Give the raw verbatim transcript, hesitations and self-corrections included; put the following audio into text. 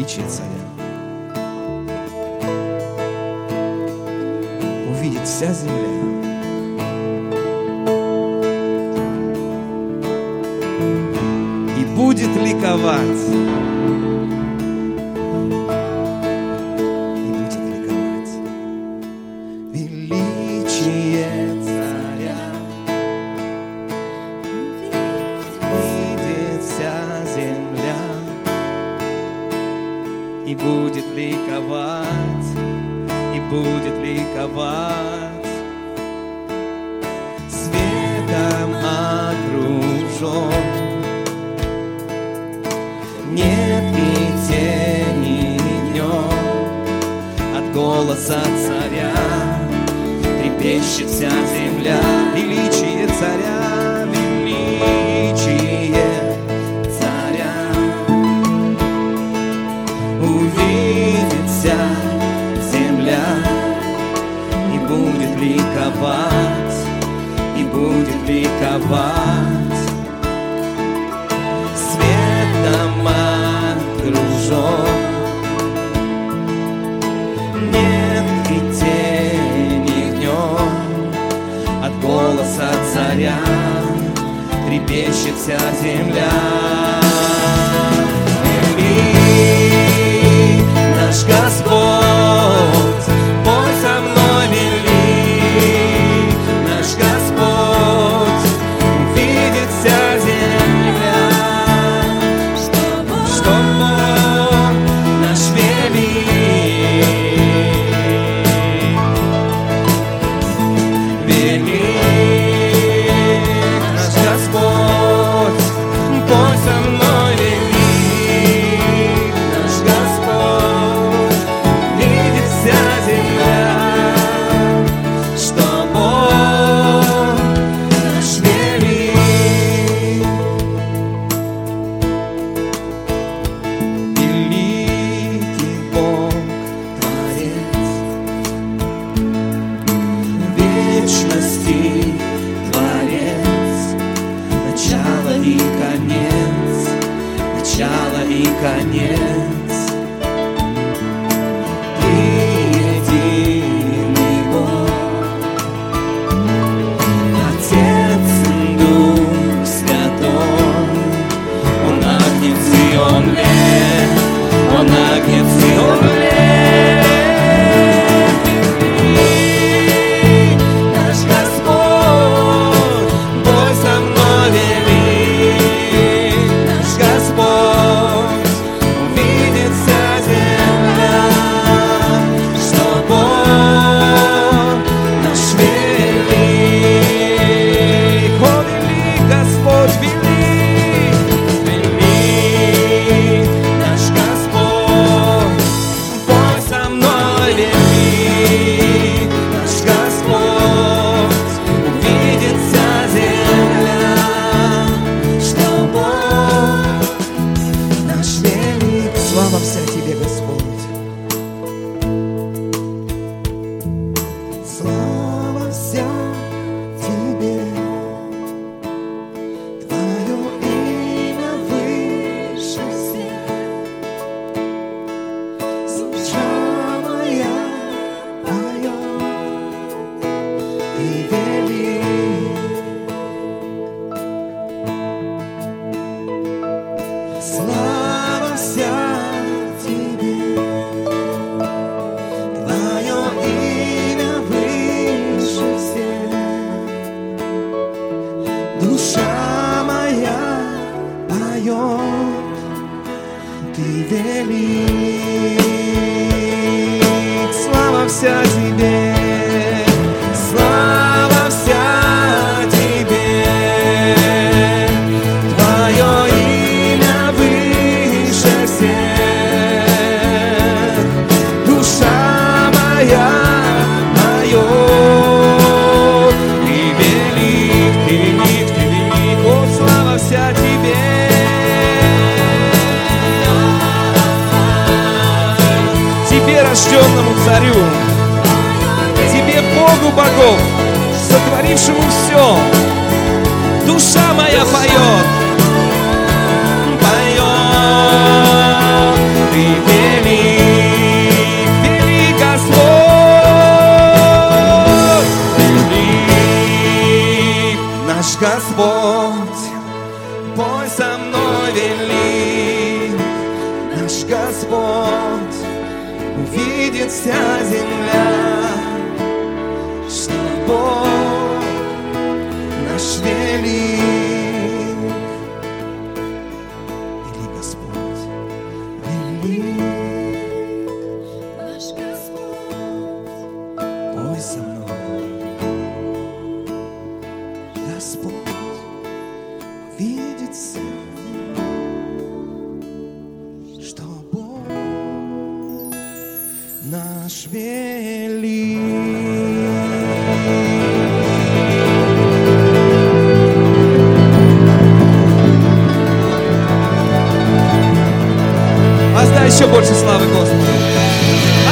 величие Царя. Увидит вся земля. И будет ликовать. И будет ликовать. Величие Царя. Увидит вся земля. И будет ликовать. И будет ликовать. Светом окружен. Нет ни тени днем. От голоса Царя трепещет вся земля. Величие Царя, величие Царя. Увидит вся земля. И будет ликовать. И будет ликовать. Светом окружен. Нет и тени днем. От голоса Царя трепещет вся земля. Вели наш Господь, пой со мной, вели наш Господь, увидит вся земля, что Бог наш велик. Вели наш Господь, пой со мной, велик наш Господь, видит вся земля, что Бог наш велик. Великий Бог Творец, вечности Творец, начало и конец, начало и конец. Ты единый Бог, Отец, Дух Святой. Он агнец и Он лев, Он агнец и Он лев. Наш Господь, пой со мной, вели наш Господь, увидит вся земля, что Бог наш велик. О, велик Господь, велик, велик наш Господь, пой со мной, велик наш Господь, увидит вся земля, что Бог наш велик. Слава вся Тебе, Господь. Слава вся Тебе. Твое имя выше всех. Душа моя поет, Ты велик. Слава вся Тебе. Твое имя выше всех. Душа моя поет, Ты велик. Слава вся Тебе. Слава вся Тебе. Твое имя выше всех. Душа моя поет, Ты велик, Ты велик, Ты велик. О, слава вся Тебе. Тебе, рожденному Царю, Тебе, Богу богов, сотворившему все, душа моя поет, поет, Ты Господь, пой со мной, вели. Наш Господь, увидит вся земля, что Бог наш велик. Вели, Господь, вели. Наш Господь, пой со мной. Господь видит все, что Бог наш велик. Воздай еще больше славы Господу.